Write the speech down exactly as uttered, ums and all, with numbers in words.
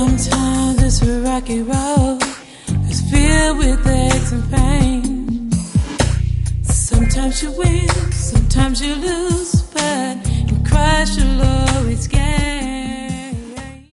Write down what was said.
Sometimes it's a rocky road, it's filled with aches and pain. Sometimes you win, sometimes you lose, but in Christ you'll always gain.